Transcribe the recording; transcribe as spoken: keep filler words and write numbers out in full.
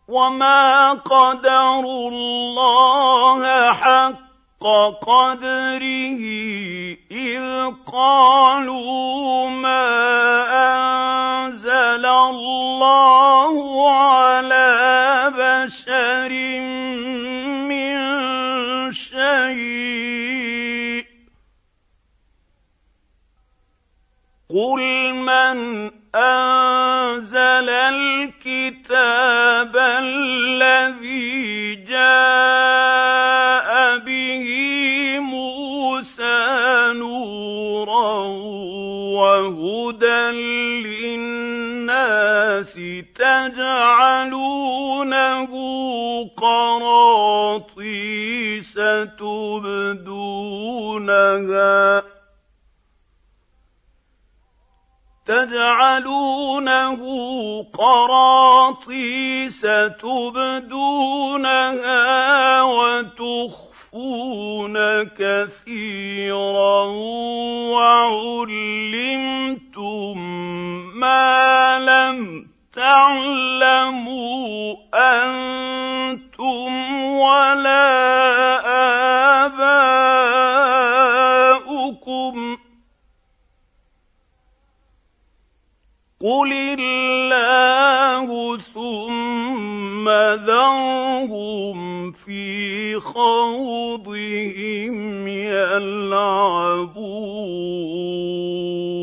وما قدروا الله حق قدره إذ قالوا ما أنزل الله على بشر من شيء قل من أنزل الكتاب الذي جاء به موسى نورا وهدى للناس تجعلونه قراطيس تبدونها تجعلونه قراطيس تبدونها وتخفون كثيرا وعلمتم ما لم تعلموا أنتم ولا آباؤكم قل الله ثم ذرهم في خوضهم يلعبون.